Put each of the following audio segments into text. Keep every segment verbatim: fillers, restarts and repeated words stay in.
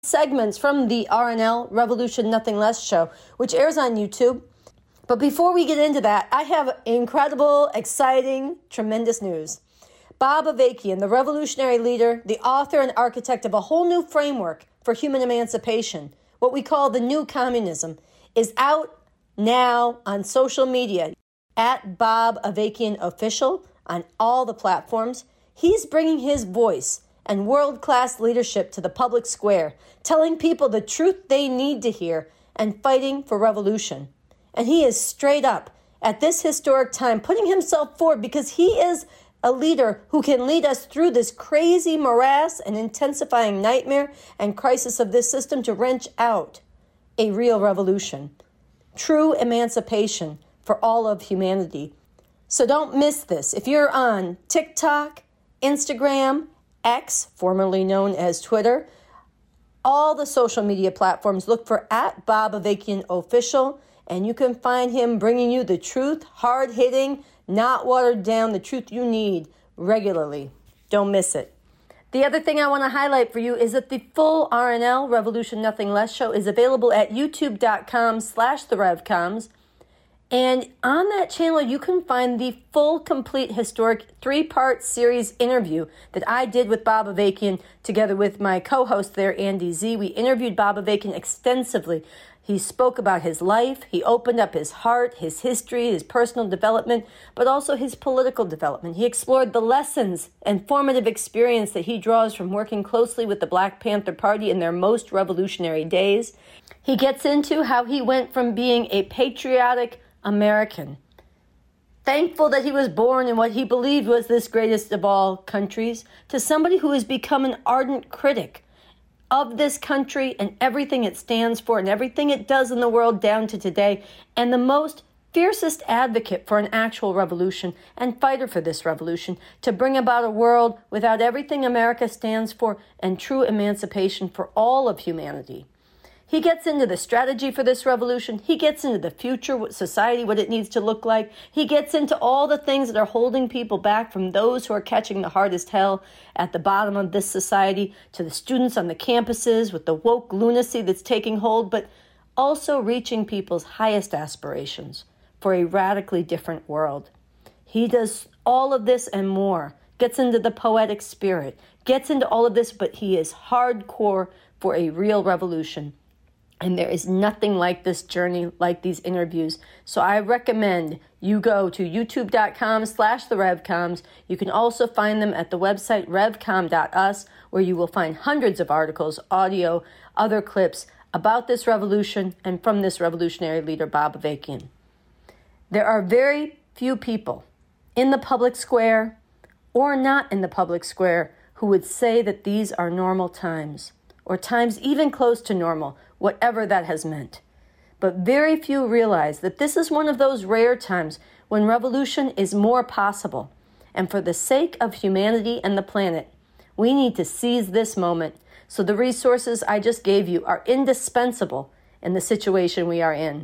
segments from the R N L, Revolution Nothing Less show, which airs on YouTube. But before we get into that, I have incredible, exciting, tremendous news. Bob Avakian, the revolutionary leader, the author and architect of a whole new framework for human emancipation, what we call the new communism, is out now on social media at Bob Avakian Official on all the platforms. He's bringing his voice and world-class leadership to the public square, telling people the truth they need to hear and fighting for revolution. And he is straight up at this historic time putting himself forward because he is a leader who can lead us through this crazy morass and intensifying nightmare and crisis of this system to wrench out a real revolution, true emancipation for all of humanity. So don't miss this. If you're on TikTok, Instagram, X, formerly known as Twitter, all the social media platforms, look for at Bob Avakian Official, and you can find him bringing you the truth, hard-hitting, not watered down, the truth you need regularly. Don't miss it. The other thing I want to highlight for you is that the full R N L, Revolution Nothing Less show, is available at youtube.com slash the RevComs. And on that channel, you can find the full, complete, historic three-part series interview that I did with Bob Avakian together with my co-host there, Andy Z. We interviewed Bob Avakian extensively. He spoke about his life. He opened up his heart, his history, his personal development, but also his political development. He explored the lessons and formative experience that he draws from working closely with the Black Panther Party in their most revolutionary days. He gets into how he went from being a patriotic American, thankful that he was born in what he believed was this greatest of all countries, to somebody who has become an ardent critic of this country and everything it stands for and everything it does in the world down to today, and the most fiercest advocate for an actual revolution and fighter for this revolution to bring about a world without everything America stands for and true emancipation for all of humanity. He gets into the strategy for this revolution. He gets into the future society, what it needs to look like. He gets into all the things that are holding people back from those who are catching the hardest hell at the bottom of this society, to the students on the campuses with the woke lunacy that's taking hold, but also reaching people's highest aspirations for a radically different world. He does all of this and more, gets into the poetic spirit, gets into all of this, but he is hardcore for a real revolution. And there is nothing like this journey, like these interviews. So I recommend you go to youtube.com slash the RevComs. You can also find them at the website revcom dot us, where you will find hundreds of articles, audio, other clips about this revolution and from this revolutionary leader, Bob Avakian. There are very few people in the public square or not in the public square who would say that these are normal times, or times even close to normal, whatever that has meant. But very few realize that this is one of those rare times when revolution is more possible. And for the sake of humanity and the planet, we need to seize this moment. So the resources I just gave you are indispensable in the situation we are in.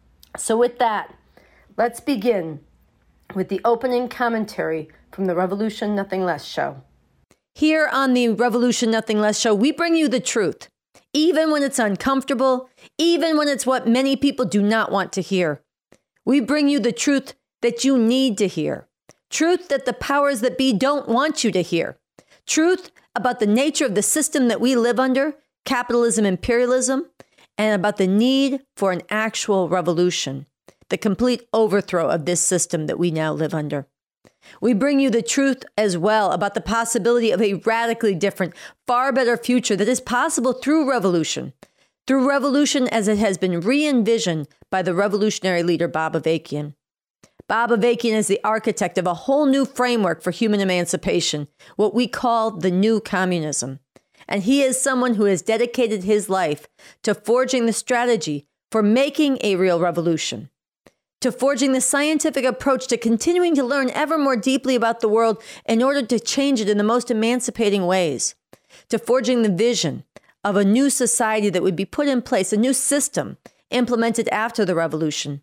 So with that, let's begin with the opening commentary from the Revolution Nothing Less show. Here on the Revolution Nothing Less show, we bring you the truth. Even when it's uncomfortable, even when it's what many people do not want to hear. We bring you the truth that you need to hear. Truth that the powers that be don't want you to hear. Truth about the nature of the system that we live under, capitalism, imperialism, and about the need for an actual revolution, the complete overthrow of this system that we now live under. We bring you the truth as well about the possibility of a radically different, far better future that is possible through revolution, through revolution as it has been re-envisioned by the revolutionary leader Bob Avakian. Bob Avakian is the architect of a whole new framework for human emancipation, what we call the new communism. And he is someone who has dedicated his life to forging the strategy for making a real revolution, to forging the scientific approach to continuing to learn ever more deeply about the world in order to change it in the most emancipating ways, to forging the vision of a new society that would be put in place, a new system implemented after the revolution.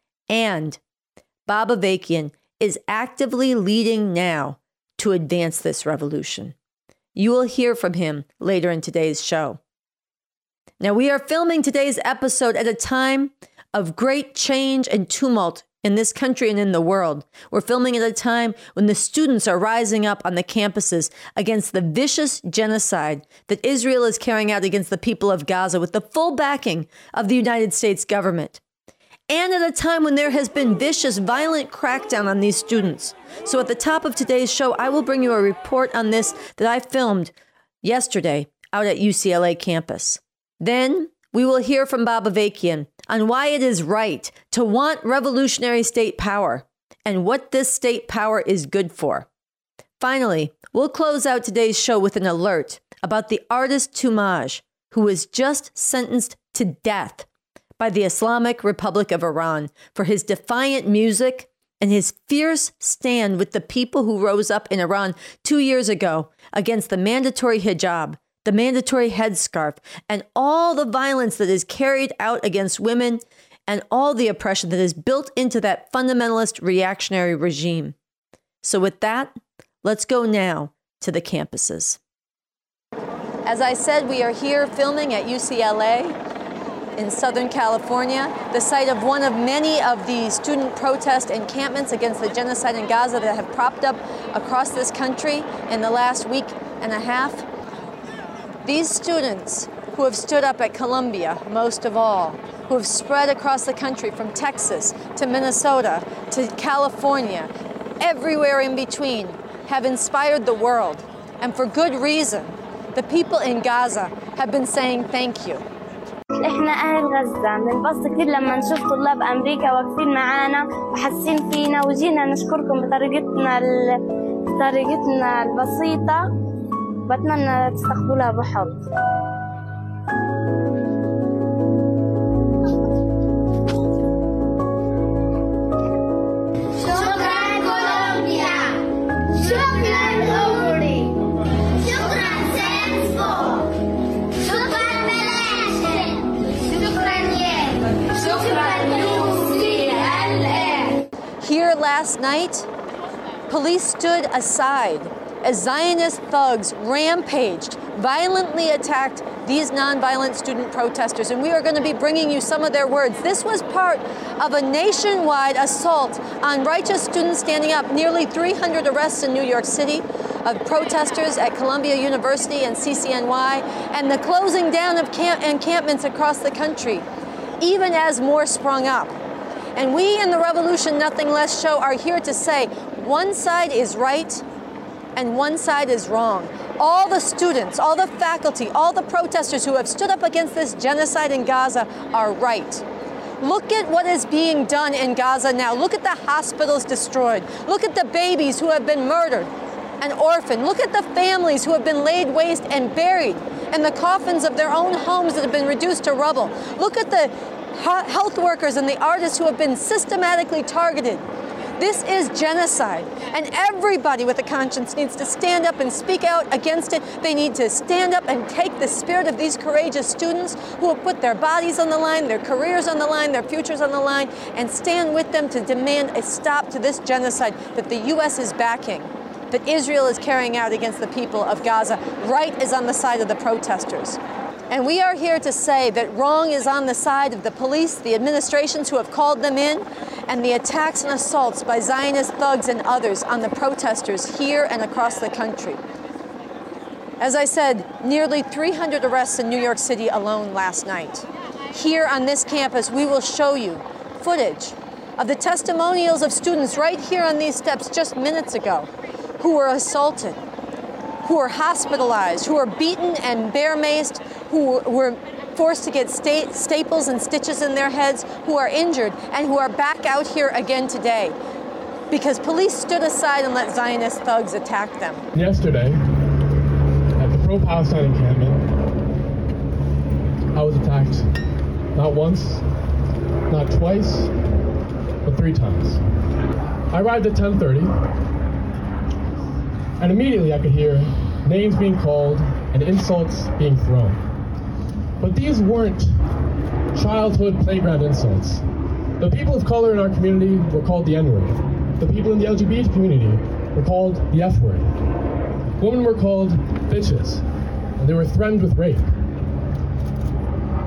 And Bob Avakian is actively leading now to advance this revolution. You will hear from him later in today's show. Now, we are filming today's episode at a time of great change and tumult in this country and in the world. We're filming at a time when the students are rising up on the campuses against the vicious genocide that Israel is carrying out against the people of Gaza with the full backing of the United States government. And at a time when there has been vicious, violent crackdown on these students. So at the top of today's show, I will bring you a report on this that I filmed yesterday out at U C L A campus. Then we will hear from Bob Avakian on why it is right to want revolutionary state power and what this state power is good for. Finally, we'll close out today's show with an alert about the artist Toomaj, who was just sentenced to death by the Islamic Republic of Iran for his defiant music and his fierce stand with the people who rose up in Iran two years ago against the mandatory hijab, the mandatory headscarf, and all the violence that is carried out against women and all the oppression that is built into that fundamentalist reactionary regime. So with that, let's go now to the campuses. As I said, we are here filming at U C L A in Southern California, the site of one of many of the student protest encampments against the genocide in Gaza that have propped up across this country in the last week and a half. These students who have stood up at Columbia, most of all, who have spread across the country from Texas to Minnesota to California, everywhere in between, have inspired the world. And for good reason. The people in Gaza have been saying thank you. احنا اهل غزة بننبسط كثير لما نشوف طلاب امريكا واقفين معانا وحاسين فينا وجينا نشكركم بطريقتنا ال... بطريقتنا البسيطة. بتمنى تستقبلوها بحب. شكرا كولومبيا. شكرا أوري. شكرا سينسفور. شكرا ملاشن. شكرا يل. شكرا يو سي إل إيه. Here last night, police stood aside as Zionist thugs rampaged, violently attacked these nonviolent student protesters. And we are going to be bringing you some of their words. This was part of a nationwide assault on righteous students standing up. Nearly three hundred arrests in New York City of protesters at Columbia University and C C N Y, and the closing down of camp encampments across the country, even as more sprung up. And we in the Revolution Nothing Less show are here to say one side is right and one side is wrong. All the students, all the faculty, all the protesters who have stood up against this genocide in Gaza are right. Look at what is being done in Gaza now. Look at the hospitals destroyed. Look at the babies who have been murdered and orphaned. Look at the families who have been laid waste and buried in the coffins of their own homes that have been reduced to rubble. Look at the health workers and the artists who have been systematically targeted. This is genocide, and everybody with a conscience needs to stand up and speak out against it. They need to stand up and take the spirit of these courageous students who have put their bodies on the line, their careers on the line, their futures on the line, and stand with them to demand a stop to this genocide that the U S is backing, that Israel is carrying out against the people of Gaza. Right is on the side of the protesters. And we are here to say that wrong is on the side of the police, the administrations who have called them in, and the attacks and assaults by Zionist thugs and others on the protesters here and across the country. As I said, nearly three hundred arrests in New York City alone last night. Here on this campus, we will show you footage of the testimonials of students right here on these steps just minutes ago who were assaulted, who were hospitalized, who were beaten and bear-maced, who were forced to get sta- staples and stitches in their heads, who are injured, and who are back out here again today because police stood aside and let Zionist thugs attack them. Yesterday, at the pro-Palestine encampment, I was attacked not once, not twice, but three times. I arrived at ten thirty, and immediately I could hear names being called and insults being thrown. But these weren't childhood playground insults. The people of color in our community were called the N-word. The people in the L G B T community were called the F-word. Women were called bitches, and they were threatened with rape.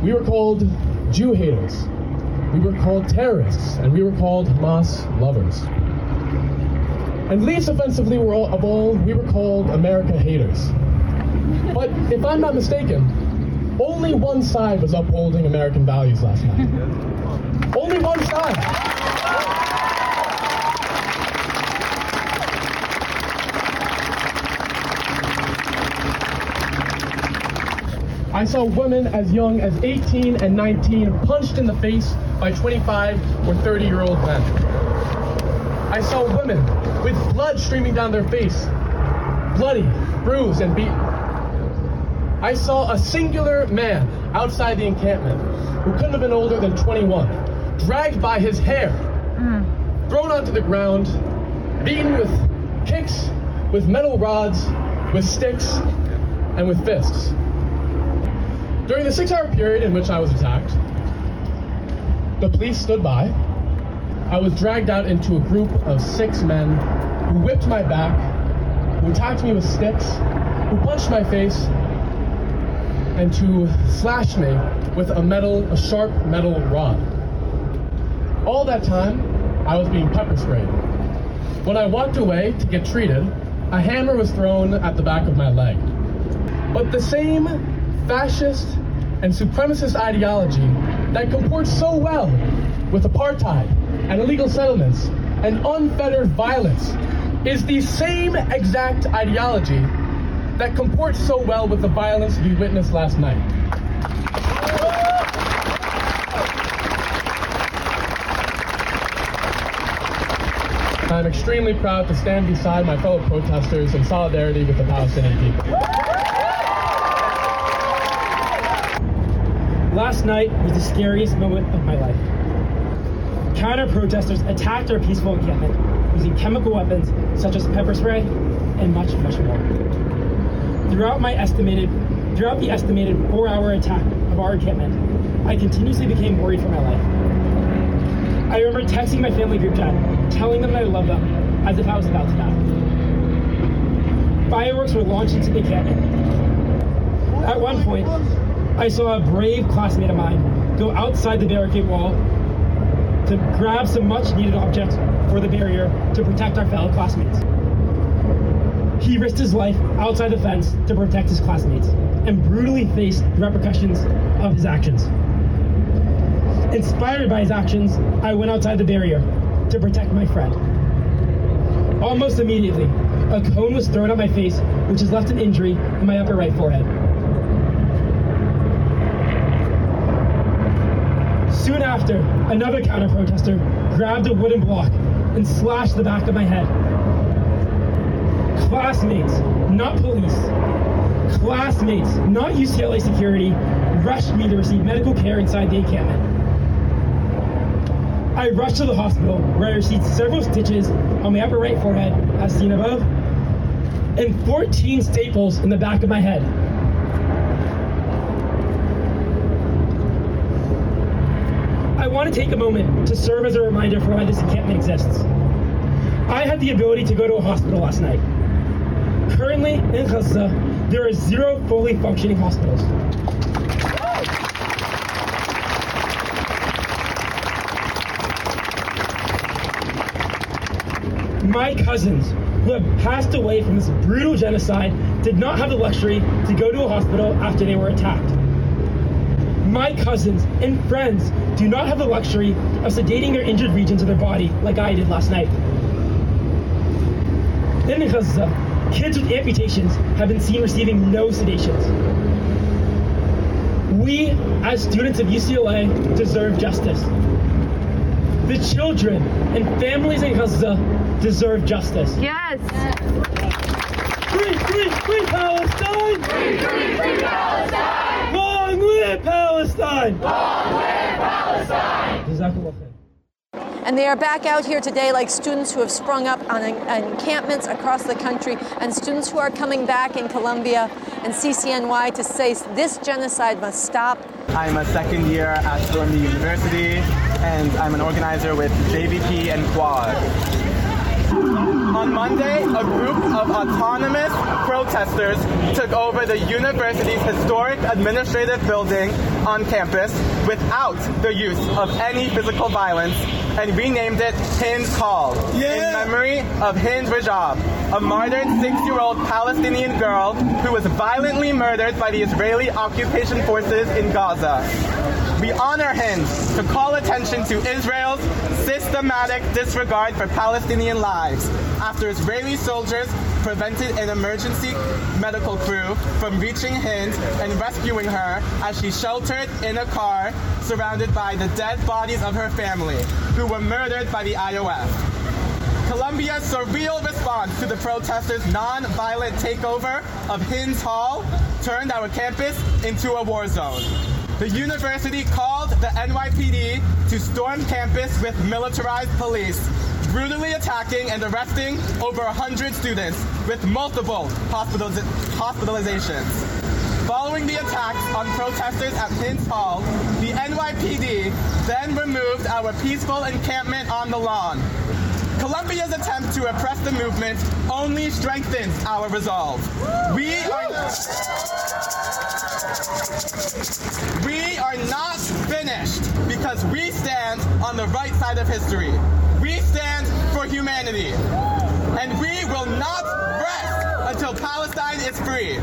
We were called Jew haters. We were called terrorists, and we were called Hamas lovers. And least offensively of all, we were called America haters. But if I'm not mistaken, only one side was upholding American values last night. Only one side. I saw women as young as eighteen and nineteen punched in the face by twenty-five or thirty-year-old men. I saw women with blood streaming down their face, bloody, bruised, and beaten. I saw a singular man outside the encampment who couldn't have been older than twenty-one, dragged by his hair, mm. thrown onto the ground, beaten with kicks, with metal rods, with sticks, and with fists. During the six-hour period in which I was attacked, the police stood by. I was dragged out into a group of six men who whipped my back, who attacked me with sticks, who punched my face, and who slashed me with a metal, a sharp metal rod. All that time, I was being pepper sprayed. When I walked away to get treated, a hammer was thrown at the back of my leg. But the same fascist and supremacist ideology that comports so well with apartheid and illegal settlements and unfettered violence is the same exact ideology that comports so well with the violence we witnessed last night. I'm extremely proud to stand beside my fellow protesters in solidarity with the Palestinian people. Last night was the scariest moment of my life. Counter-protesters attacked our peaceful encampment using chemical weapons such as pepper spray and much, much more. Throughout my estimated, throughout the estimated four-hour attack of our encampment, I continuously became worried for my life. I remember texting my family group chat, telling them that I loved them, as if I was about to die. Fireworks were launched into the encampment. At one point, I saw a brave classmate of mine go outside the barricade wall to grab some much-needed objects for the barrier to protect our fellow classmates. He risked his life outside the fence to protect his classmates and brutally faced the repercussions of his actions. Inspired by his actions, I went outside the barrier to protect my friend. Almost immediately, a cone was thrown at my face, which has left an injury in my upper right forehead. Soon after, another counter-protester grabbed a wooden block and slashed the back of my head. Classmates, not police, classmates, not U C L A security, rushed me to receive medical care inside the encampment. I rushed to the hospital where I received several stitches on my upper right forehead, as seen above, and fourteen staples in the back of my head. I want to take a moment to serve as a reminder for why this encampment exists. I had the ability to go to a hospital last night. Currently, in Gaza, there are zero fully functioning hospitals. My cousins, who have passed away from this brutal genocide, did not have the luxury to go to a hospital after they were attacked. My cousins and friends do not have the luxury of sedating their injured regions of their body like I did last night. In Gaza, kids with amputations have been seen receiving no sedations. We, as students of U C L A, deserve justice. The children and families in Gaza deserve justice. Yes. Free, free, free Palestine! Free, free, free Palestine! Long live Palestine! Long live Palestine! Jazakallah khair. And they are back out here today like students who have sprung up on encampments across the country and students who are coming back in Columbia and C C N Y to say this genocide must stop. I'm a second year at Columbia University and I'm an organizer with J V P and Quad. On Monday, a group of autonomous protesters took over the university's historic administrative building on campus without the use of any physical violence and renamed it Hind Hall yeah. in memory of Hind Rajab, a martyred six-year-old Palestinian girl who was violently murdered by the Israeli occupation forces in Gaza. We honor Hind to call attention to Israel's systematic disregard for Palestinian lives after Israeli soldiers prevented an emergency medical crew from reaching Hind and rescuing her as she sheltered in a car surrounded by the dead bodies of her family, who were murdered by the I O F. Columbia's surreal response to the protesters' non-violent takeover of Hind Hall turned our campus into a war zone. The university called the N Y P D to storm campus with militarized police, brutally attacking and arresting over one hundred students with multiple hospitaliz- hospitalizations. Following the attacks on protesters at Hind Hall, the N Y P D then removed our peaceful encampment on the lawn. Columbia's attempt to oppress the movement only strengthens our resolve. We are, we are not finished because we stand on the right side of history. We stand for humanity. And we will not rest until Palestine is free.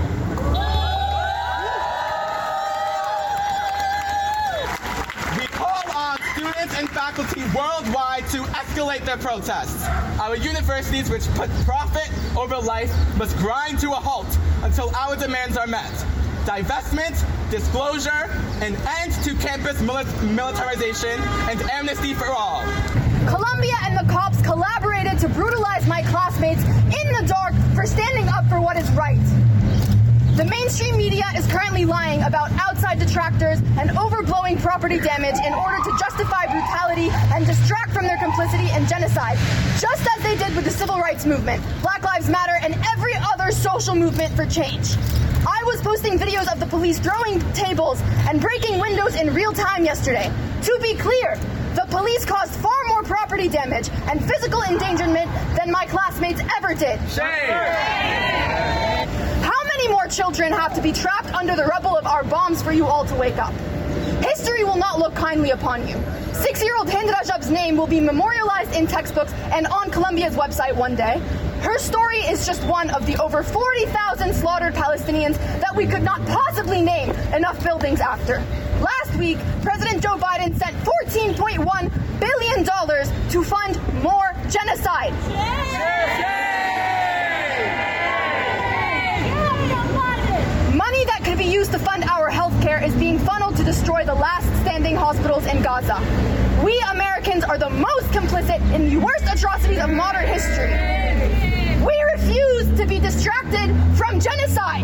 Students and faculty worldwide to escalate their protests. Our universities, which put profit over life, must grind to a halt until our demands are met. Divestment, disclosure, an end to campus mili- militarization, and amnesty for all. Columbia and the cops collaborated to brutalize my classmates in the dark for standing up for what is right. The mainstream media is currently lying about outside detractors and overblowing property damage in order to justify brutality and distract from their complicity in genocide, just as they did with the civil rights movement, Black Lives Matter, and every other social movement for change. I was posting videos of the police throwing tables and breaking windows in real time yesterday. To be clear, the police caused far more property damage and physical endangerment than my classmates ever did. Shame! More children have to be trapped under the rubble of our bombs for you all to wake up. History will not look kindly upon you. Six-year-old Hind Rajab's name will be memorialized in textbooks and on Columbia's website one day. Her story is just one of the over forty thousand slaughtered Palestinians that we could not possibly name enough buildings after. Last week, President Joe Biden sent fourteen point one billion dollars to fund more genocide. Money that could be used to fund our health care is being funneled to destroy the last standing hospitals in Gaza. We Americans are the most complicit in the worst atrocities of modern history. We refuse to be distracted from genocide.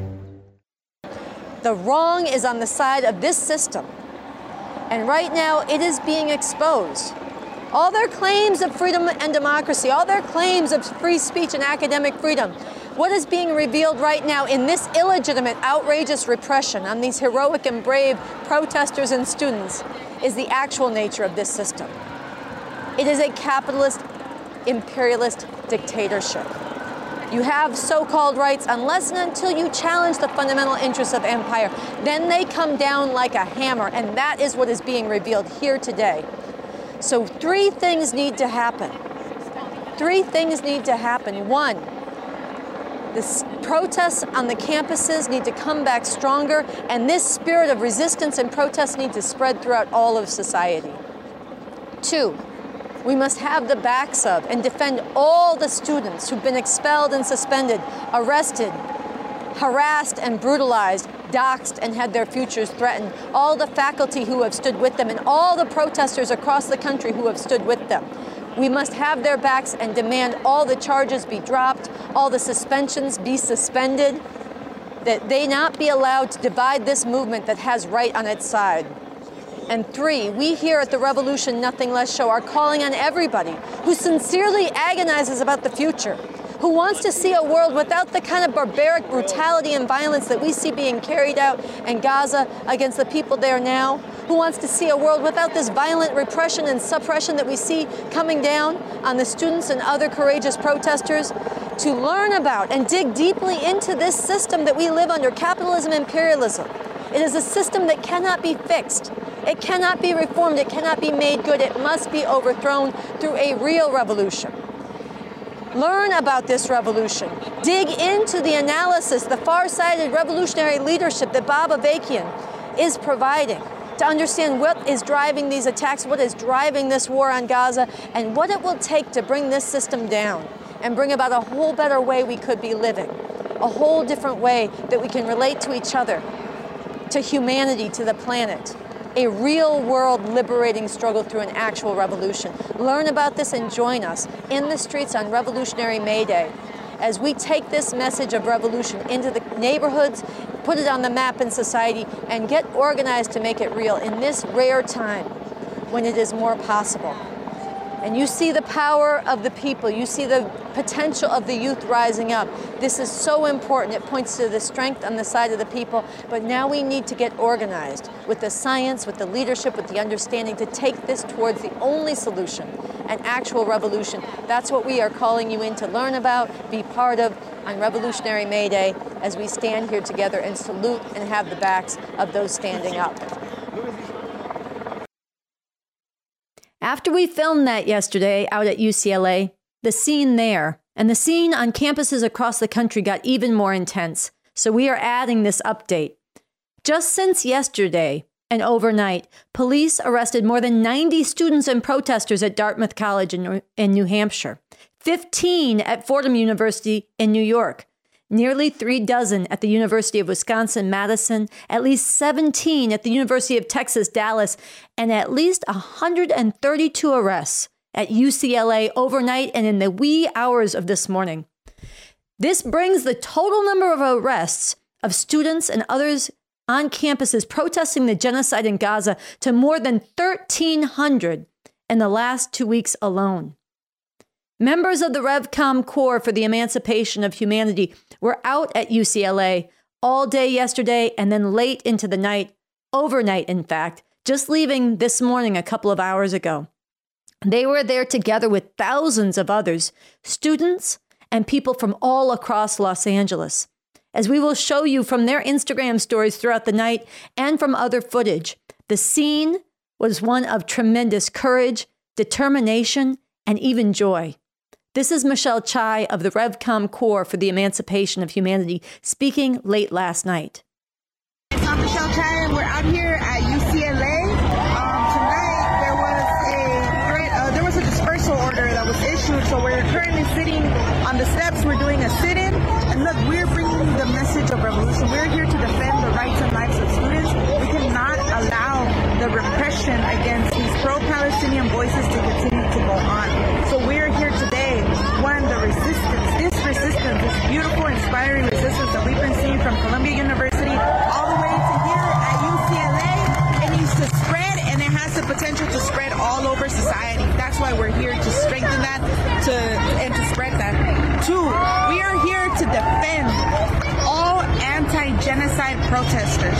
The wrong is on the side of this system. And right now, it is being exposed. All their claims of freedom and democracy, all their claims of free speech and academic freedom, what is being revealed right now in this illegitimate, outrageous repression on these heroic and brave protesters and students is the actual nature of this system. It is a capitalist, imperialist dictatorship. You have so-called rights unless and until you challenge the fundamental interests of empire. Then they come down like a hammer, and that is what is being revealed here today. So three things need to happen. Three things need to happen. One, the protests on the campuses need to come back stronger, and this spirit of resistance and protest needs to spread throughout all of society. Two, we must have the backs of and defend all the students who've been expelled and suspended, arrested, harassed and brutalized, doxxed and had their futures threatened, all the faculty who have stood with them, and all the protesters across the country who have stood with them. We must have their backs and demand all the charges be dropped, all the suspensions be suspended, that they not be allowed to divide this movement that has right on its side. And three, we here at the Revolution Nothing Less show are calling on everybody who sincerely agonizes about the future, who wants to see a world without the kind of barbaric brutality and violence that we see being carried out in Gaza against the people there now, who wants to see a world without this violent repression and suppression that we see coming down on the students and other courageous protesters, to learn about and dig deeply into this system that we live under, capitalism, imperialism. It is a system that cannot be fixed. It cannot be reformed. It cannot be made good. It must be overthrown through a real revolution. Learn about this revolution. Dig into the analysis, the far-sighted revolutionary leadership that Bob Avakian is providing to understand what is driving these attacks, what is driving this war on Gaza, and what it will take to bring this system down and bring about a whole better way we could be living, a whole different way that we can relate to each other, to humanity, to the planet. A real-world liberating struggle through an actual revolution. Learn about this and join us in the streets on Revolutionary May Day as we take this message of revolution into the neighborhoods, put it on the map in society, and get organized to make it real in this rare time when it is more possible. And you see the power of the people. You see the potential of the youth rising up. This is so important. It points to the strength on the side of the people. But now we need to get organized with the science, with the leadership, with the understanding to take this towards the only solution, an actual revolution. That's what we are calling you in to learn about, be part of on Revolutionary May Day as we stand here together and salute and have the backs of those standing up. After we filmed that yesterday out at U C L A, the scene there and the scene on campuses across the country got even more intense. So we are adding this update. Just since yesterday and overnight, police arrested more than ninety students and protesters at Dartmouth College in, in New Hampshire, fifteen at Fordham University in New York, nearly three dozen at the University of Wisconsin-Madison, at least seventeen at the University of Texas, Dallas, and at least one hundred thirty-two arrests at U C L A overnight and in the wee hours of this morning. This brings the total number of arrests of students and others on campuses protesting the genocide in Gaza to more than thirteen hundred in the last two weeks alone. Members of the RevCom Corps for the Emancipation of Humanity were out at U C L A all day yesterday and then late into the night, overnight in fact, just leaving this morning a couple of hours ago. They were there together with thousands of others, students and people from all across Los Angeles. As we will show you from their Instagram stories throughout the night and from other footage, the scene was one of tremendous courage, determination, and even joy. This is Michelle Chai of the RevCom Corps for the Emancipation of Humanity speaking late last night. I'm Michelle Chai, and we're out here at U C L A. Um, tonight there was a threat, uh, there was a dispersal order that was issued, so we're currently sitting on the steps. We're doing a sit-in, and look, we're bringing the message of revolution. We're here to defend the rights and lives of students. We cannot allow the repression against these pro-Palestinian voices to continue to go on. So we're here today. One, the resistance, this resistance, this beautiful, inspiring resistance that we've been seeing from Columbia University all the way to here at U C L A, it needs to spread, and it has the potential to spread all over society. That's why we're here, to strengthen that to and to spread that. Two, we are here to defend all anti-genocide protesters.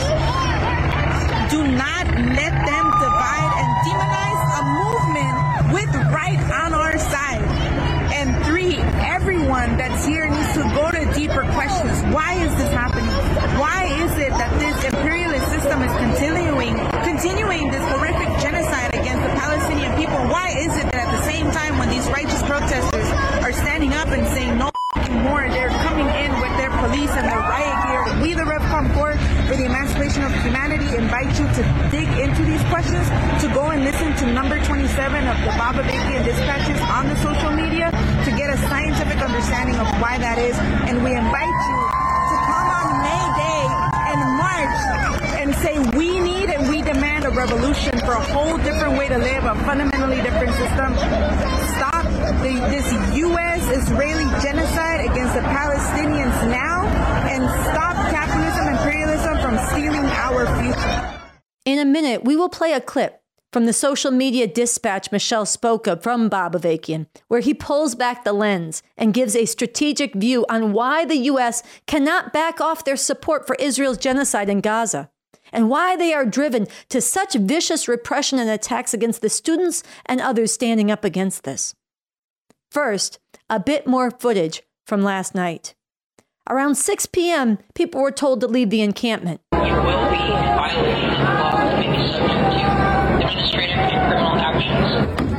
Do not let them divide and demonize a movement with right on our side. And three, everyone that's here needs to go to deeper questions. Why is this happening? Why is it that this imperialist system is continuing, continuing this horrific genocide against the Palestinian people? Why is it that at the same time when these righteous protesters are standing up and saying no more, they're coming in with their police and their riot gear? We, the RevCom Corps for the Emancipation of Humanity, invite you to dig into these questions, to go and listen to number twenty-seven of the Bob Avakian dispatches on the social media to get a scientific understanding of why that is. And we invite you to come on May Day and march and say we need and we demand a revolution for a whole different way to live, a fundamentally different system. Stop the, this U S-Israeli genocide against the Palestinians now, and stop capitalism and imperialism from stealing our future. In a minute, we will play a clip from the social media dispatch Michelle spoke of from Bob Avakian, where he pulls back the lens and gives a strategic view on why the U S cannot back off their support for Israel's genocide in Gaza, and why they are driven to such vicious repression and attacks against the students and others standing up against this. First, a bit more footage from last night. Around six p.m., people were told to leave the encampment. You will be violating the laws may be subject to administrative and criminal actions.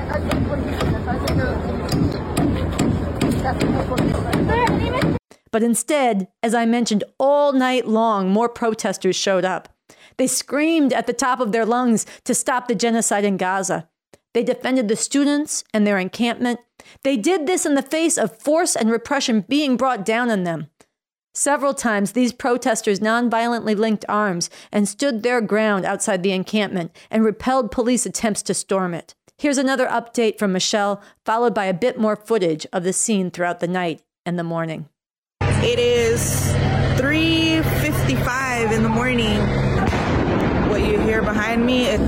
But instead, as I mentioned, all night long, more protesters showed up. They screamed at the top of their lungs to stop the genocide in Gaza. They defended the students and their encampment. They did this in the face of force and repression being brought down on them. Several times, these protesters nonviolently linked arms and stood their ground outside the encampment and repelled police attempts to storm it. Here's another update from Michelle, followed by a bit more footage of the scene throughout the night and the morning. It is three fifty-five in the morning. What you hear behind me is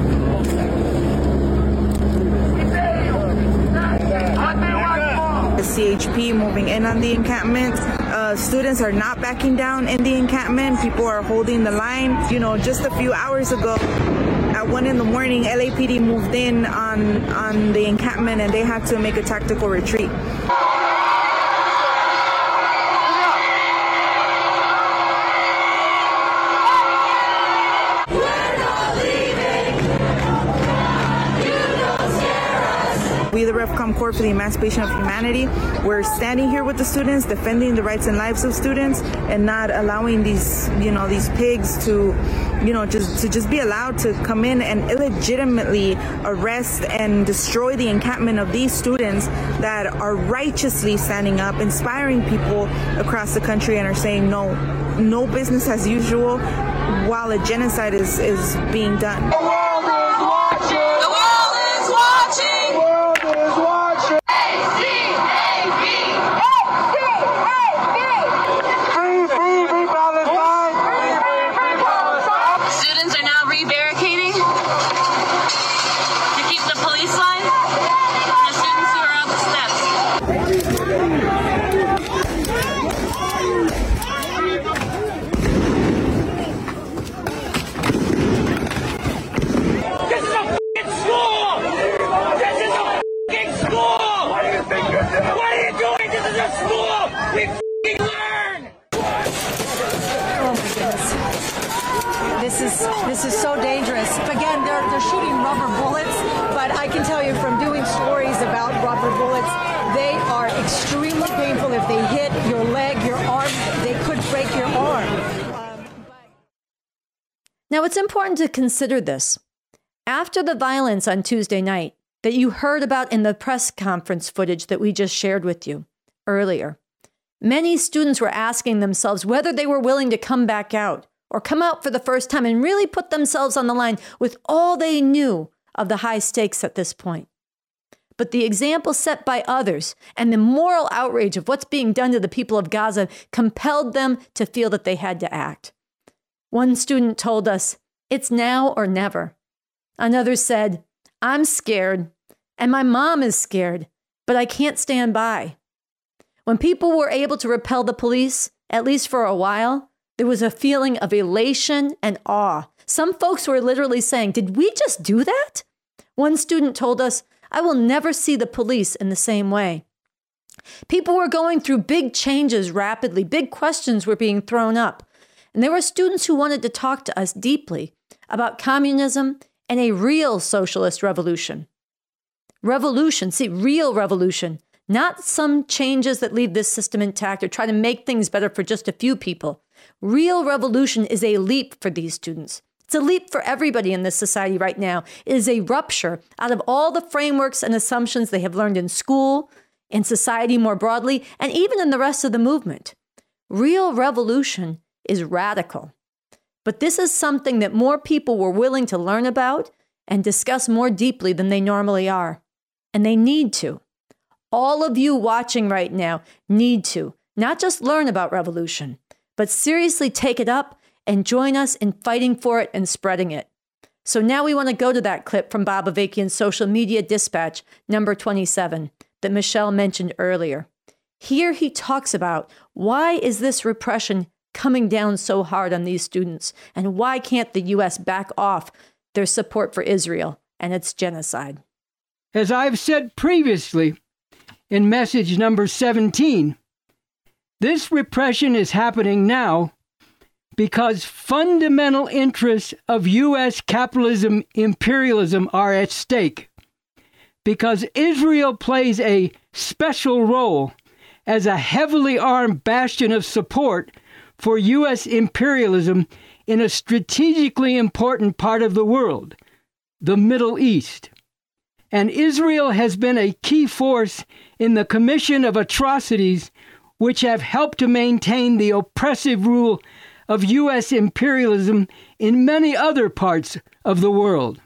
the C H P moving in on the encampment. Uh, students are not backing down in the encampment. People are holding the line. You know, just a few hours ago, at one in the morning, L A P D moved in on, on the encampment and they had to make a tactical retreat. We, the RevCom Corps for the Emancipation of Humanity, we're standing here with the students, defending the rights and lives of students, and not allowing these, you know, these pigs to, you know, just to just be allowed to come in and illegitimately arrest and destroy the encampment of these students that are righteously standing up, inspiring people across the country, and are saying no, no business as usual, while a genocide is is being done. The world is watching. The world is watching. The world is watching. A C A B. A C A B. Free, free, free Palestine. Free, free, free Palestine. Students are now re-barricading to keep the police line from the students who are on the steps. This is a f***ing school! This is a f***ing school! What do you think you're doing? What are you doing? This is a school! We f***ing learn! Oh my goodness. This is this is so dangerous. Again, they're they're shooting rubber bullets, but I can tell you from doing stories about rubber bullets, they are extremely painful. If they hit your leg, your arm, they could break your arm. Um, but... Now, it's important to consider this. After the violence on Tuesday night that you heard about in the press conference footage that we just shared with you earlier, many students were asking themselves whether they were willing to come back out or come out for the first time and really put themselves on the line with all they knew of the high stakes at this point. But the example set by others and the moral outrage of what's being done to the people of Gaza compelled them to feel that they had to act. One student told us, "It's now or never." Another said, "I'm scared, and my mom is scared, but I can't stand by." When people were able to repel the police, at least for a while, there was a feeling of elation and awe. Some folks were literally saying, "Did we just do that?" One student told us, "I will never see the police in the same way." People were going through big changes rapidly. Big questions were being thrown up. And there were students who wanted to talk to us deeply about communism and a real socialist revolution. Revolution, see, real revolution, not some changes that leave this system intact or try to make things better for just a few people. Real revolution is a leap for these students. It's a leap for everybody in this society right now. It is a rupture out of all the frameworks and assumptions they have learned in school, in society more broadly, and even in the rest of the movement. Real revolution is radical. But this is something that more people were willing to learn about and discuss more deeply than they normally are. And they need to. All of you watching right now need to not just learn about revolution, but seriously take it up and join us in fighting for it and spreading it. So now we want to go to that clip from Bob Avakian's social media dispatch, number twenty-seven, that Michelle mentioned earlier. Here he talks about why is this repression coming down so hard on these students, and why can't the U S back off their support for Israel and its genocide? As I've said previously in message number seventeen, this repression is happening now because fundamental interests of U S capitalism imperialism are at stake, because Israel plays a special role as a heavily armed bastion of support for U S imperialism in a strategically important part of the world, the Middle East. And Israel has been a key force in the commission of atrocities which have helped to maintain the oppressive rule of U S imperialism in many other parts of the world.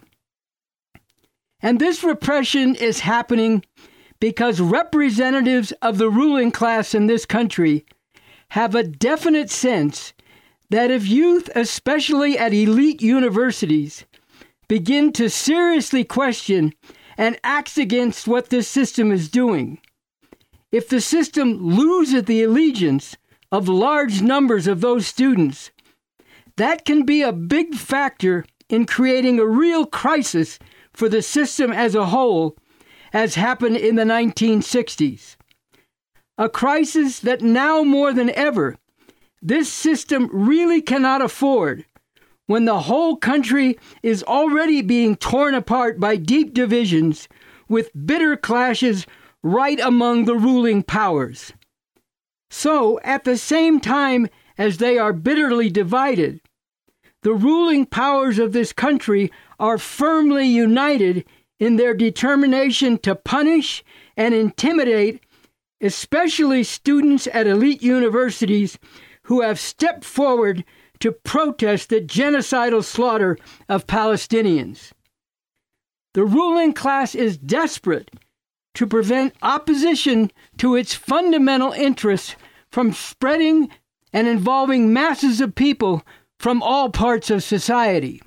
And this repression is happening because representatives of the ruling class in this country have a definite sense that if youth, especially at elite universities, begin to seriously question and act against what this system is doing, if the system loses the allegiance of large numbers of those students, that can be a big factor in creating a real crisis for the system as a whole, as happened in the nineteen sixties. A crisis that now more than ever, this system really cannot afford when the whole country is already being torn apart by deep divisions with bitter clashes right among the ruling powers. So, at the same time as they are bitterly divided, the ruling powers of this country are firmly united in their determination to punish and intimidate, especially students at elite universities who have stepped forward to protest the genocidal slaughter of Palestinians. The ruling class is desperate to prevent opposition to its fundamental interests from spreading and involving masses of people from all parts of society.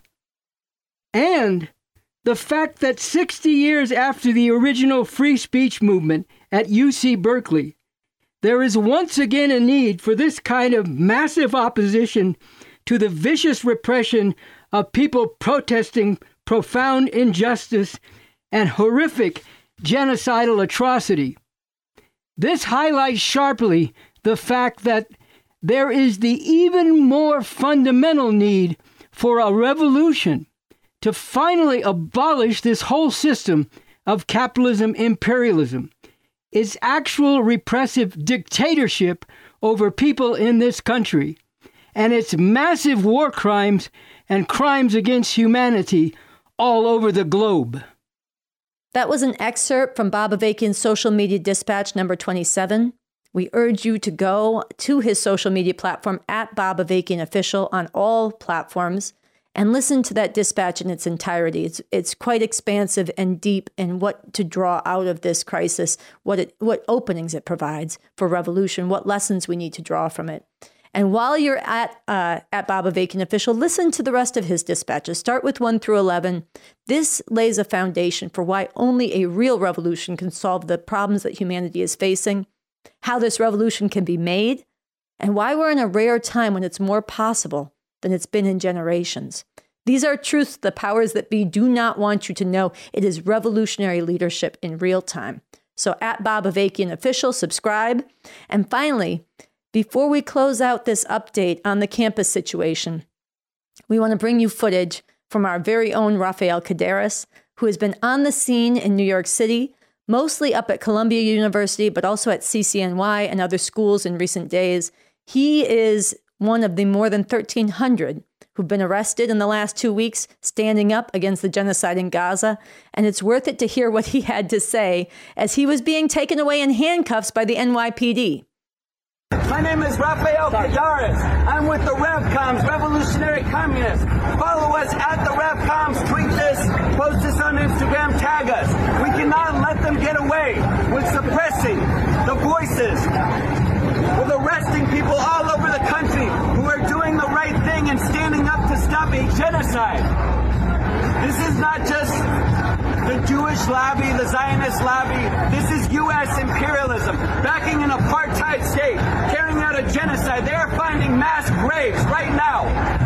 And the fact that sixty years after the original free speech movement at U C Berkeley, there is once again a need for this kind of massive opposition to the vicious repression of people protesting profound injustice and horrific genocidal atrocity. This highlights sharply the fact that there is the even more fundamental need for a revolution to finally abolish this whole system of capitalism imperialism, its actual repressive dictatorship over people in this country, and its massive war crimes and crimes against humanity all over the globe. That was an excerpt from Bob Avakian's social media dispatch number twenty-seven. We urge you to go to his social media platform at Bob Avakian Official on all platforms and listen to that dispatch in its entirety. It's it's quite expansive and deep in what to draw out of this crisis, what it what openings it provides for revolution, what lessons we need to draw from it. And while you're at uh, at Bob Avakian Official, listen to the rest of his dispatches. Start with one through eleven. This lays a foundation for why only a real revolution can solve the problems that humanity is facing, how this revolution can be made, and why we're in a rare time when it's more possible than it's been in generations. These are truths the powers that be do not want you to know. It is revolutionary leadership in real time. So at Bob Avakian Official, subscribe. And finally, before we close out this update on the campus situation, we want to bring you footage from our very own Rafael Caderas, who has been on the scene in New York City, mostly up at Columbia University, but also at C C N Y and other schools in recent days. He is one of the more than thirteen hundred who've been arrested in the last two weeks standing up against the genocide in Gaza. And it's worth it to hear what he had to say as he was being taken away in handcuffs by the N Y P D. My name is Rafael Caderas. I'm with the RevComs, Revolutionary Communists. Follow us at the RevComs, tweet this, post this on Instagram, tag us. We cannot let them get away with suppressing the voices, with arresting people all over the country who are doing the right thing and standing up to stop a genocide. This is not just the Jewish lobby, the Zionist lobby. This is U S imperialism, backing an apartheid state, carrying out a genocide. They are finding mass graves right now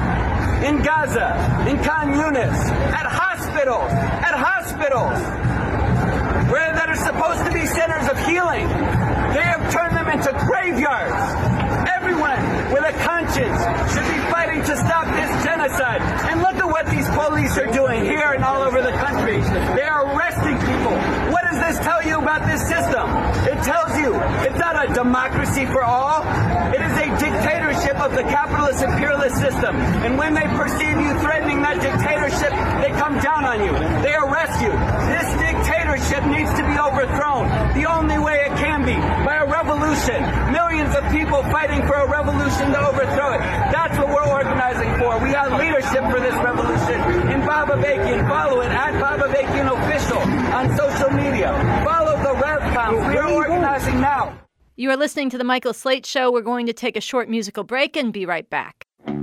in Gaza, in Khan Yunis, at hospitals, at hospitals, where that are supposed to be centers of healing. They have turned them into graveyards. Everyone with a conscience should be fighting to stop this genocide. And look at what these police are doing here and all over the country. They are arresting people. What does this tell you about this system? It tells you it's not a democracy for all. It is a dictatorship of the capitalist imperialist system. And when they perceive you threatening that dictatorship, they come down on you. They arrest you. This dictatorship needs to be overthrown. The only way it can be, by a revolution. Millions of people fighting for a revolution to overthrow it. That's what we're organizing for. We have leadership for this revolution. In Baba Bakian, follow it at Baba Bakian Official on social media. Follow the RevComs. We are organizing now. You are listening to The Michael Slate Show. We're going to take a short musical break and be right back.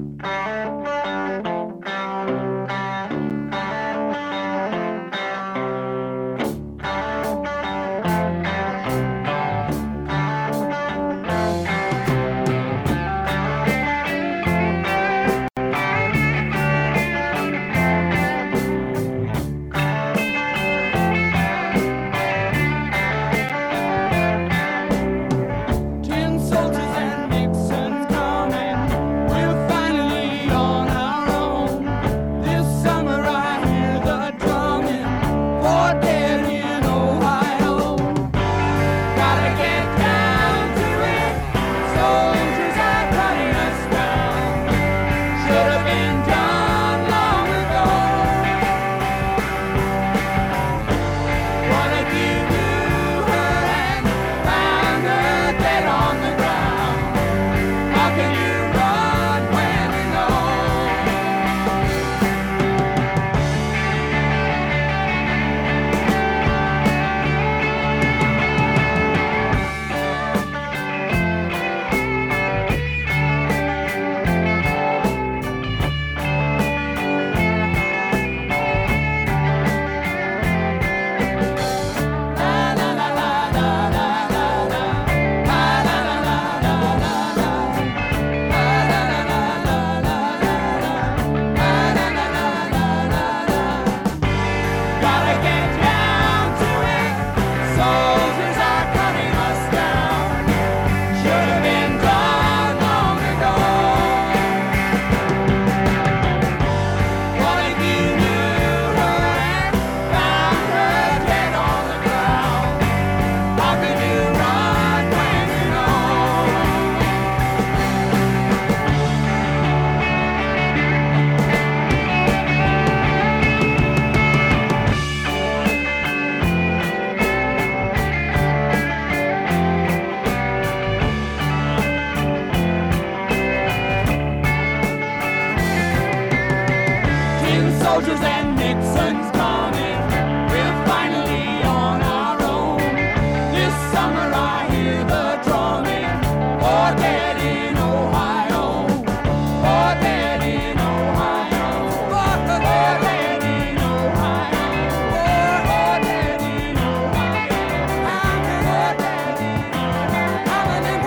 Soldiers and Nixon's coming. We're finally on our own. This summer I hear the drumming. Or dead in Ohio. Or dead in Ohio. Or dead in Ohio. Or dead in Ohio. Or dead in Ohio. I'm an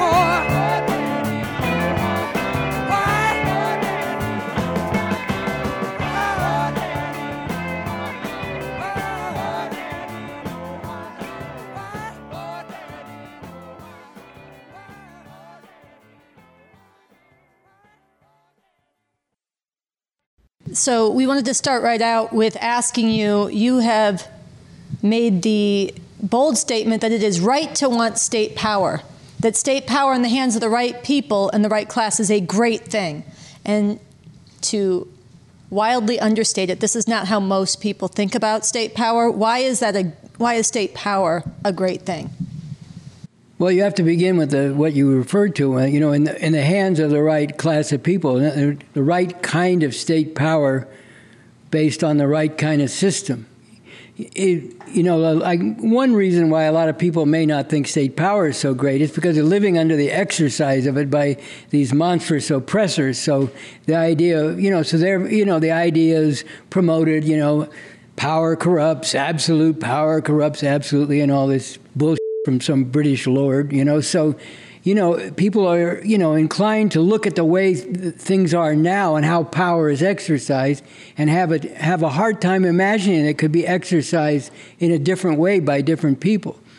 So we wanted to start right out with asking you, you have made the bold statement that it is right to want state power, that state power in the hands of the right people and the right class is a great thing. And to wildly understate it, this is not how most people think about state power. Why is that a, why is state power a great thing? Well, you have to begin with the, what you referred to, uh, you know, in the, in the hands of the right class of people, the, the right kind of state power based on the right kind of system. It, you know, like one reason why a lot of people may not think state power is so great is because they're living under the exercise of it by these monstrous oppressors. So the idea, you know, so they're, you know, the idea is promoted, you know, power corrupts, absolute power corrupts absolutely, and all this bullshit from some British lord, you know. So, you know, people are, you know, inclined to look at the way th- things are now and how power is exercised and have it have a hard time imagining it could be exercised in a different way by different people.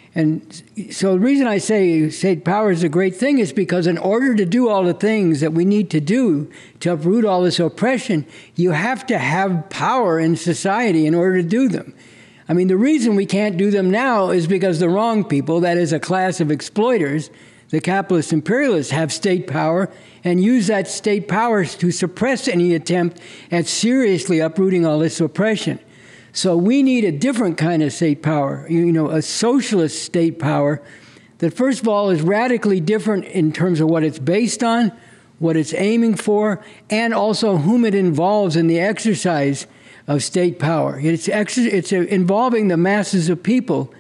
And so the reason I say state power is a great thing is because in order to do all the things that we need to do to uproot all this oppression, you have to have power in society in order to do them. I mean, the reason we can't do them now is because the wrong people, that is a class of exploiters, the capitalist imperialists, have state power and use that state power to suppress any attempt at seriously uprooting all this oppression. So we need a different kind of state power, you know, a socialist state power that, first of all, is radically different in terms of what it's based on, what it's aiming for, and also whom it involves in the exercise of state power. It's, ex- it's involving the masses of people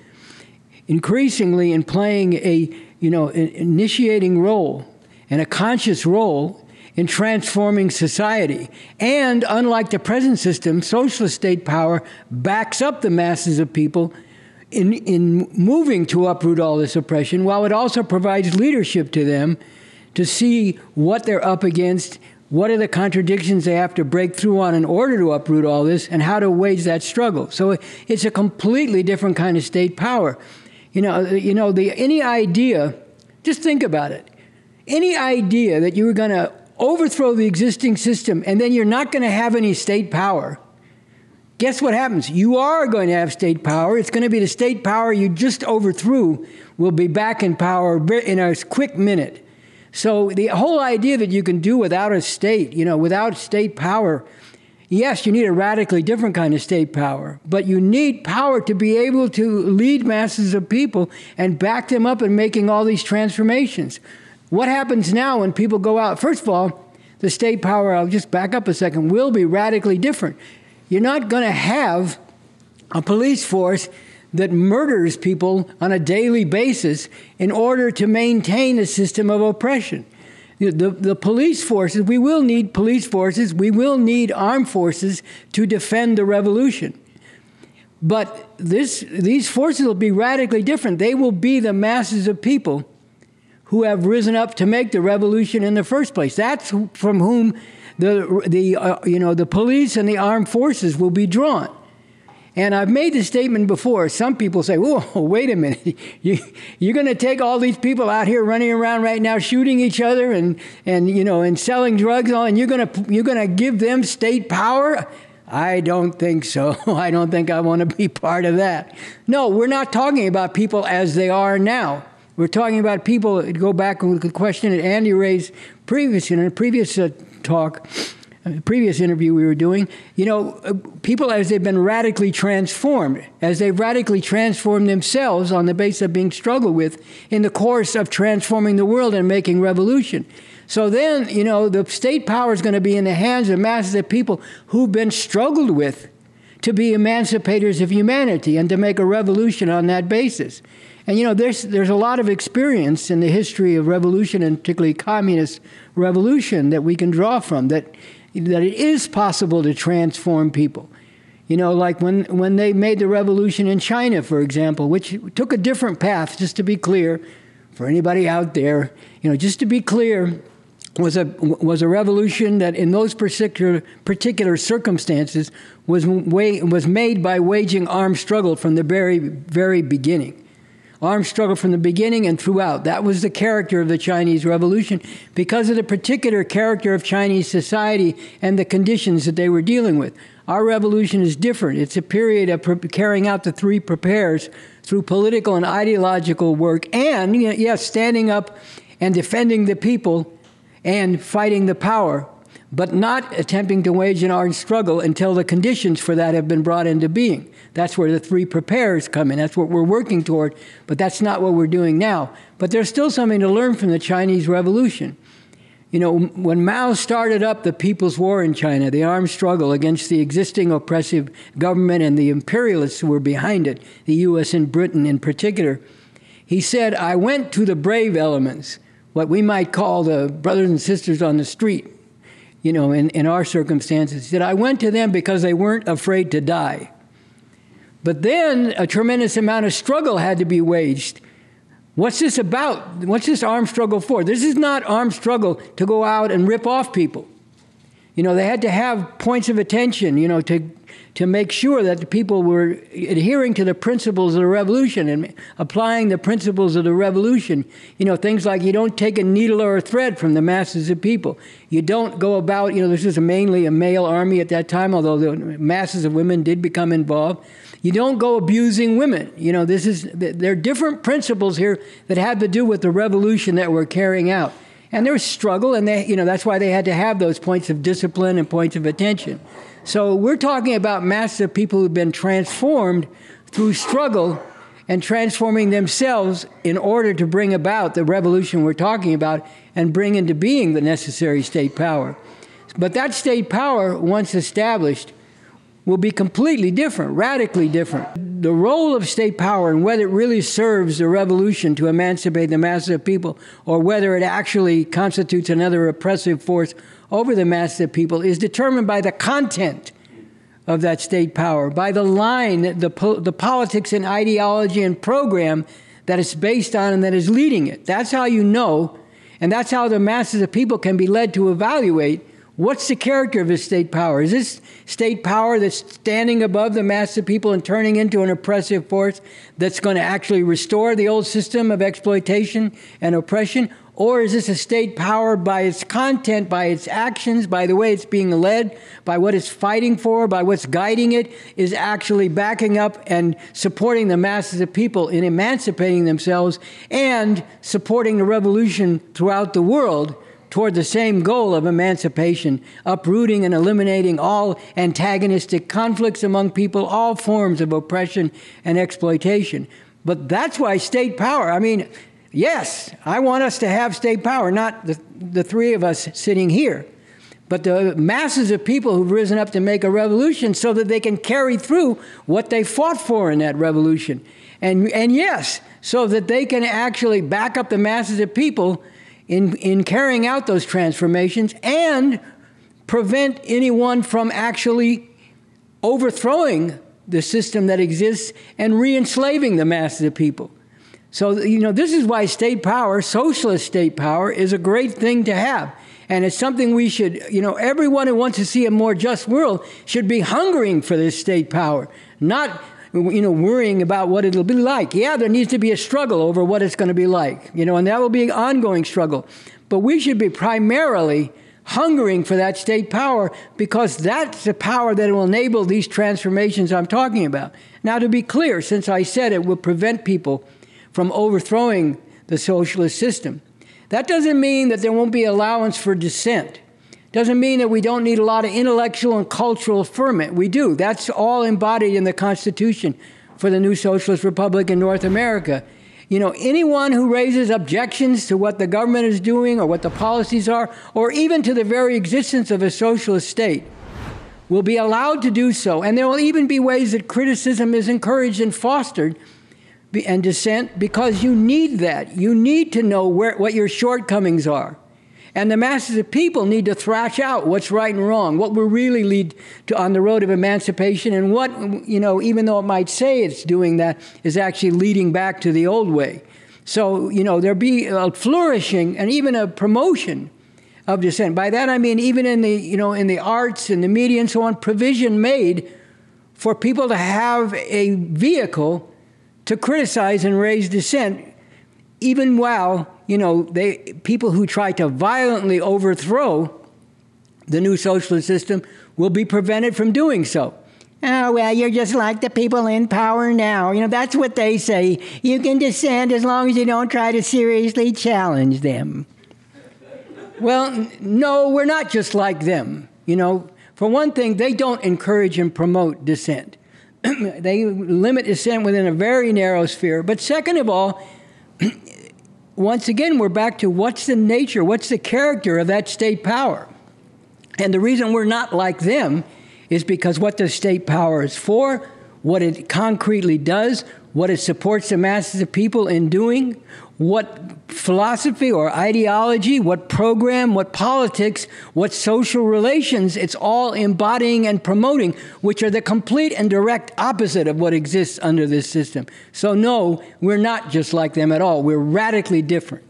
increasingly in playing a, you know, an initiating role and a conscious role in transforming society. And unlike the present system, socialist state power backs up the masses of people in, in moving to uproot all this oppression, while it also provides leadership to them to see what they're up against, what are the contradictions they have to break through on in order to uproot all this, and how to wage that struggle. So it's a completely different kind of state power. You know, you know, the any idea, just think about it, any idea that you were going to overthrow the existing system and then you're not going to have any state power, guess what happens? You are going to have state power. It's going to be the state power you just overthrew will be back in power in a quick minute. So the whole idea that you can do without a state, you know, without state power, yes, you need a radically different kind of state power, but you need power to be able to lead masses of people and back them up in making all these transformations. What happens now when people go out? First of all, the state power, I'll just back up a second, will be radically different. You're not going to have a police force that murders people on a daily basis in order to maintain a system of oppression. The, the, the police forces, we will need police forces, we will need armed forces to defend the revolution. But this, these forces will be radically different. They will be the masses of people who have risen up to make the revolution in the first place. That's from whom the, the uh, you know, the police and the armed forces will be drawn. And I've made the statement before. Some people say, whoa, wait a minute. You, you're going to take all these people out here running around right now shooting each other and, and you know, and selling drugs, and you're going to you're going to give them state power? I don't think so. I don't think I want to be part of that. No, we're not talking about people as they are now. We're talking about people, go back to the question that Andy raised previous, in a previous uh, talk, a previous interview we were doing, you know, uh, people as they've been radically transformed, as they've radically transformed themselves on the basis of being struggled with in the course of transforming the world and making revolution. So then, you know, the state power is going to be in the hands of masses of people who've been struggled with to be emancipators of humanity and to make a revolution on that basis. And, you know, there's there's a lot of experience in the history of revolution, and particularly communist revolution, that we can draw from, that that it is possible to transform people. You know, like when, when they made the revolution in China, for example, which took a different path, just to be clear, for anybody out there, you know, just to be clear, was a was a revolution that in those particular particular circumstances was wa- was made by waging armed struggle from the very, very beginning. Armed struggle from the beginning and throughout. That was the character of the Chinese Revolution because of the particular character of Chinese society and the conditions that they were dealing with. Our revolution is different. It's a period of pre- carrying out the three prepares through political and ideological work and, yes, standing up and defending the people and fighting the power, but not attempting to wage an armed struggle until the conditions for that have been brought into being. That's where the three prepares come in. That's what we're working toward, but that's not what we're doing now. But there's still something to learn from the Chinese Revolution. You know, when Mao started up the People's War in China, the armed struggle against the existing oppressive government and the imperialists who were behind it, the U S and Britain in particular, he said, I went to the brave elements, what we might call the brothers and sisters on the street, you know, in, in our circumstances. He said, I went to them because they weren't afraid to die. But then a tremendous amount of struggle had to be waged. What's this about? What's this armed struggle for? This is not armed struggle to go out and rip off people. You know, they had to have points of attention, you know, to to make sure that the people were adhering to the principles of the revolution and applying the principles of the revolution. You know, things like you don't take a needle or a thread from the masses of people. You don't go about, you know, this was mainly a male army at that time, although the masses of women did become involved. You don't go abusing women. You know, this is, there are different principles here that had to do with the revolution that we're carrying out. And there was struggle, and they, you know, that's why they had to have those points of discipline and points of attention. So we're talking about masses of people who've been transformed through struggle and transforming themselves in order to bring about the revolution we're talking about and bring into being the necessary state power. But that state power, once established, will be completely different, radically different. The role of state power and whether it really serves the revolution to emancipate the masses of people or whether it actually constitutes another oppressive force over the masses of people is determined by the content of that state power, by the line, the, po- the politics and ideology and program that it's based on and that is leading it. That's how you know, and that's how the masses of people can be led to evaluate what's the character of this state power? Is this state power that's standing above the mass of people and turning into an oppressive force that's going to actually restore the old system of exploitation and oppression? Or is this a state power by its content, by its actions, by the way it's being led, by what it's fighting for, by what's guiding it, is actually backing up and supporting the masses of people in emancipating themselves and supporting the revolution throughout the world toward the same goal of emancipation, uprooting and eliminating all antagonistic conflicts among people, all forms of oppression and exploitation. But that's why state power, I mean, yes, I want us to have state power, not the, the three of us sitting here, but the masses of people who've risen up to make a revolution so that they can carry through what they fought for in that revolution. And, and yes, so that they can actually back up the masses of people in, in carrying out those transformations and prevent anyone from actually overthrowing the system that exists and re-enslaving the masses of people. So, you know, this is why state power, socialist state power, is a great thing to have. And it's something we should, you know, everyone who wants to see a more just world should be hungering for this state power, not, you know, worrying about what it'll be like. Yeah, there needs to be a struggle over what it's going to be like, you know, and that will be an ongoing struggle. But we should be primarily hungering for that state power because that's the power that will enable these transformations I'm talking about. Now, to be clear, since I said it will prevent people from overthrowing the socialist system, that doesn't mean that there won't be allowance for dissent. Doesn't mean that we don't need a lot of intellectual and cultural ferment. We do. That's all embodied in the Constitution for the new socialist republic in North America. You know, anyone who raises objections to what the government is doing or what the policies are, or even to the very existence of a socialist state, will be allowed to do so. And there will even be ways that criticism is encouraged and fostered and dissent, because you need that. You need to know where, what your shortcomings are. And the masses of people need to thrash out what's right and wrong, what will really lead to on the road of emancipation, and what, you know, even though it might say it's doing that, is actually leading back to the old way. So, you know, there'll be a flourishing and even a promotion of dissent. By that I mean even in the, you know, in the arts and the media and so on, provision made for people to have a vehicle to criticize and raise dissent, even while, you know, they people who try to violently overthrow the new socialist system will be prevented from doing so. Oh, well, you're just like the people in power now. You know, that's what they say. You can dissent as long as you don't try to seriously challenge them. Well, no, we're not just like them. You know, for one thing, they don't encourage and promote dissent. They limit dissent within a very narrow sphere. But second of all, once again, we're back to what's the nature, what's the character of that state power? And the reason we're not like them is because what the state power is for, what it concretely does, what it supports the masses of people in doing, what philosophy or ideology, what program, what politics, what social relations, it's all embodying and promoting, which are the complete and direct opposite of what exists under this system. So no, we're not just like them at all. We're radically different.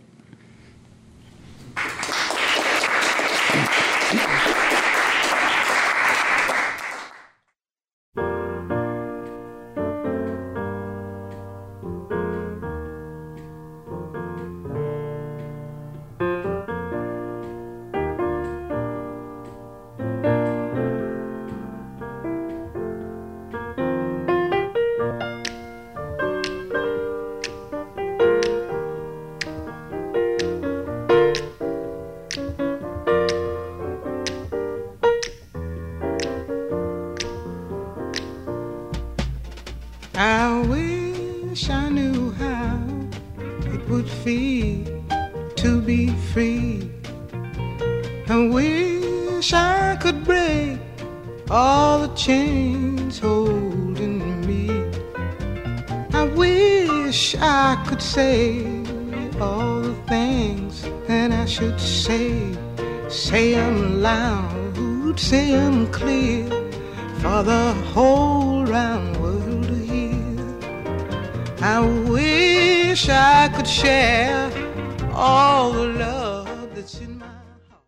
feet to be free. I wish I could break all the chains holding me. I wish I could say all the things that I should say. Say them loud, say them clear, for the whole round world to hear. I wish I could share all the love that's in my heart.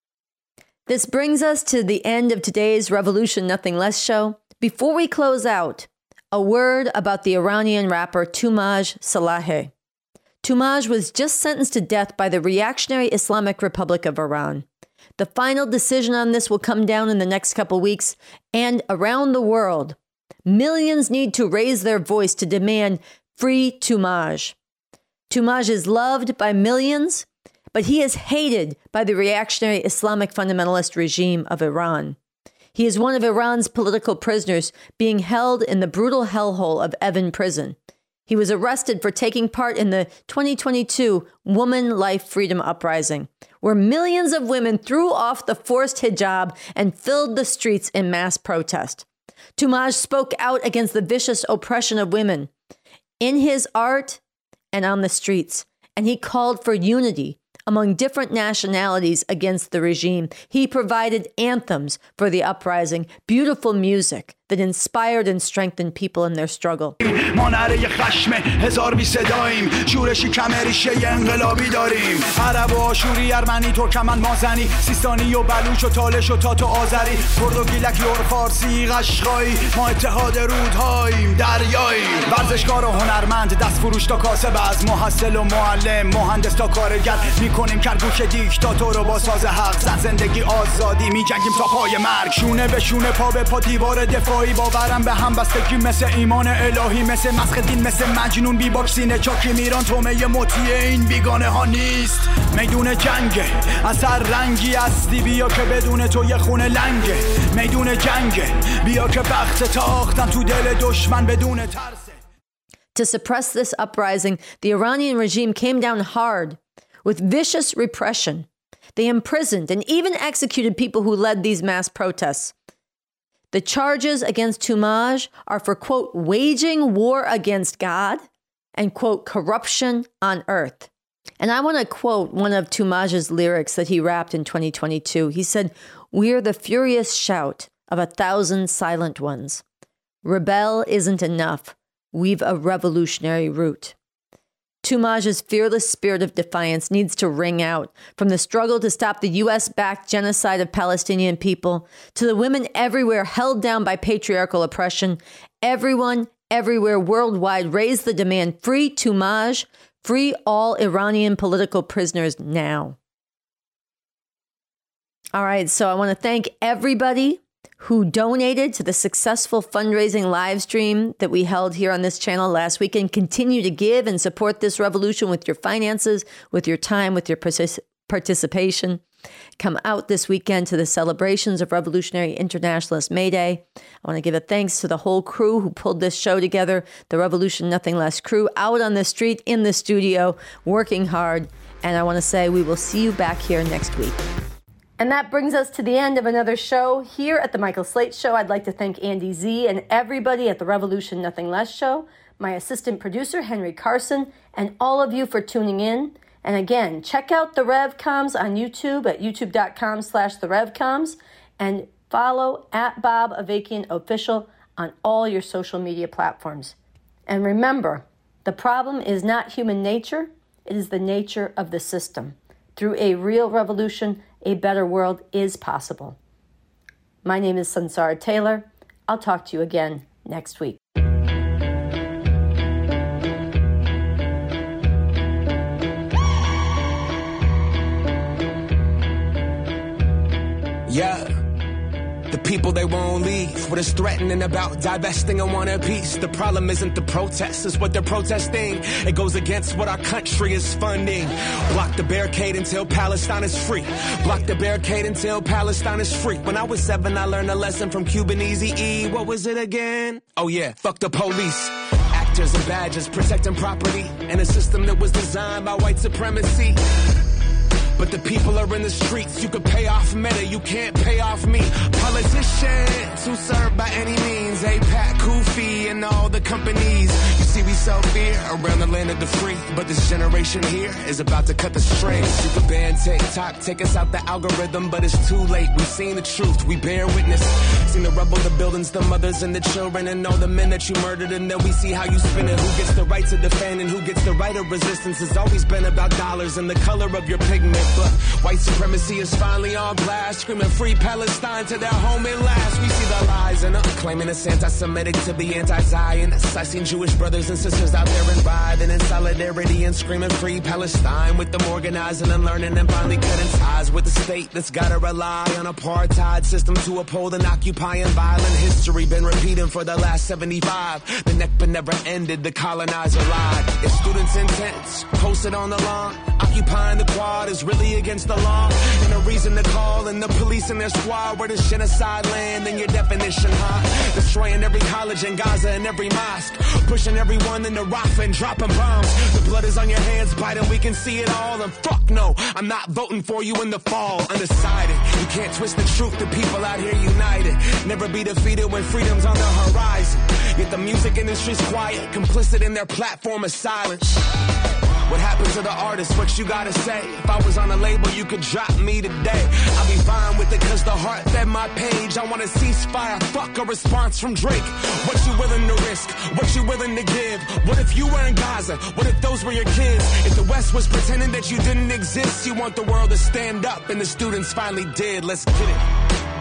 This brings us to the end of today's Revolution Nothing Less show. Before we close out, a word about the Iranian rapper Toomaj Salaheh. Toomaj was just sentenced to death by the reactionary Islamic Republic of Iran. The final decision on this will come down in the next couple weeks, and around the world, millions need to raise their voice to demand free Toomaj. Toomaj is loved by millions, but he is hated by the reactionary Islamic fundamentalist regime of Iran. He is one of Iran's political prisoners being held in the brutal hellhole of Evin prison. He was arrested for taking part in the twenty twenty-two Woman Life Freedom Uprising, where millions of women threw off the forced hijab and filled the streets in mass protest. Toomaj spoke out against the vicious oppression of women in his art and on the streets, and he called for unity among different nationalities against the regime. He provided anthems for the uprising, beautiful music that inspired and strengthened people in their struggle. ما نره خشم هزار بی صداییم شورشی کمریشه انقلابی داریم عرب و آشوری ارمنی ترکمن مازنی سیستانی و بلوچ و تالش و تات و آذری کرد و گیلک لور فارسی قشقایی ما اتحاد رودهاییم دریاییم ورزشکار و هنرمند دست فروش تا کاسب از محصل و معلم مهندس تا کارگر میکنیم کرگوش دیکتاتور رو با ساز حق زن زندگی آزادی میجنگیم تا پای مرگ شونه به شونه پا به پا دیوار دفاع باورم به هم بستگی مثل ایمان الهی مثل مسخ دین مثل مجنون بی باکسینه چاکی میران تومه مطیع این بیگانه ها نیست میدون جنگه اثر رنگی هستی بیا که بدون تو یه خونه لنگه میدون جنگه بیا که بخت تاختن تو دل دشمن بدون ترس. To suppress this uprising, the Iranian regime came down hard with vicious repression. They imprisoned and even executed people who led these mass protests. The charges against Toomaj are for, quote, waging war against God and, quote, corruption on earth. And I want to quote one of Toomaj's lyrics that he rapped in twenty twenty-two. He said, "We're the furious shout of a thousand silent ones. Rebel isn't enough. We've a revolutionary root." Toomaj's fearless spirit of defiance needs to ring out, from the struggle to stop the U S-backed genocide of Palestinian people to the women everywhere held down by patriarchal oppression. Everyone, everywhere worldwide raised the demand, free Toomaj, free all Iranian political prisoners now. All right, so I want to thank everybody who donated to the successful fundraising live stream that we held here on this channel last week, and continue to give and support this revolution with your finances, with your time, with your partic- participation. Come out this weekend to the celebrations of Revolutionary Internationalist May Day. I want to give a thanks to the whole crew who pulled this show together, the Revolution Nothing Less crew, out on the street, in the studio, working hard. And I want to say we will see you back here next week. And that brings us to the end of another show here at The Michael Slate Show. I'd like to thank Andy Z and everybody at the Revolution Nothing Less Show, my assistant producer, Henry Carson, and all of you for tuning in. And again, check out the RevComs on YouTube at youtube.com slash the RevComs, and follow at Bob Avakian Official on all your social media platforms. And remember, the problem is not human nature, it is the nature of the system. Through a real revolution, a better world is possible. My name is Sansara Taylor. I'll talk to you again next week. Yeah. The people, they won't leave. What is threatening about divesting in one piece? The problem isn't the protests, it's what they're protesting. It goes against what our country is funding. Block the barricade until Palestine is free. Block the barricade until Palestine is free. When I was seven, I learned a lesson from Cuban Eazy-E. What was it again? Oh yeah, fuck the police. reflectors and badges protecting property in a system that was designed by white supremacy. But the people are in the streets. You can pay off Meta, you can't pay off me. Politicians who serve by any means, APAC, Kufi, and all the companies. You see, we sell fear around the land of the free, but this generation here is about to cut the strings. You can ban TikTok, take us out the algorithm, but it's too late. We've seen the truth, we bear witness. Seen the rubble, the buildings, the mothers, and the children, and all the men that you murdered, and then we see how you spin it. Who gets the right to defend and who gets the right of resistance? It's always been about dollars and the color of your pigment. But white supremacy is finally on blast, screaming free Palestine to their home at last. We see the lies and uh, claiming it's anti-Semitic to be anti-Zionist. I seen Jewish brothers and sisters out there and riding in solidarity and screaming free Palestine, with them organizing and learning and finally cutting ties with the state that's gotta rely on apartheid system to uphold an occupying violent history. Been repeating for the last seventy-five. The Nakba never ended, the colonizer lied. It's students' intents posted on the lawn, occupying the quad is really against the law, and a reason to call in the police and their squad. Where does genocide land in your definition, huh? Destroying every college in Gaza and every mosque, pushing everyone into Rafah and dropping bombs. The blood is on your hands, Biden, we can see it all. And fuck no, I'm not voting for you in the fall. Undecided, you can't twist the truth, the people out here united. Never be defeated when freedom's on the horizon. Yet the music industry's quiet, complicit in their platform of silence. What happened to the artist? What you gotta say? If I was on a label, you could drop me today. I'll be fine with it cause the heart fed my page. I want a ceasefire, fuck a response from Drake. What you willing to risk? What you willing to give? What if you were in Gaza? What if those were your kids? If the West was pretending that you didn't exist, you want the world to stand up, and the students finally did. Let's get it.